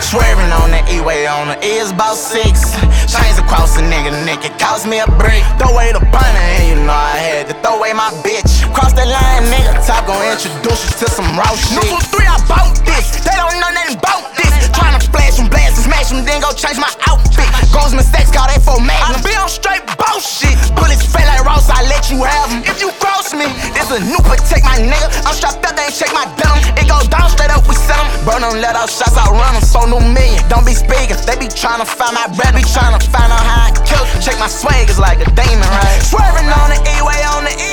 Swerving on the E-way on the E is about 6. Chains across a nigga neck, it cost me a brick. Throw away the bunny and you know I had to throw away my bitch. Cross that line, nigga, top gon' introduce you to some raw shit. New 3, I bought this, they don't know nothing about this. Tryna flash them, blast them, smash them, then go change my outfit. Goes mistakes, call that for Magnum. I be on straight bullshit. Bullets fat like Ross, I let you have them. If you cross me, it's a new take my nigga. I'm strapped up, they ain't check my denim. It go down straight up, we send them. Bro, don't let off shots, I run them. So new million, don't be speaking. They be tryna find my breath, be tryna find out how I kill. Check my swag, it's like a demon, right? Swerving on the E-way on the E.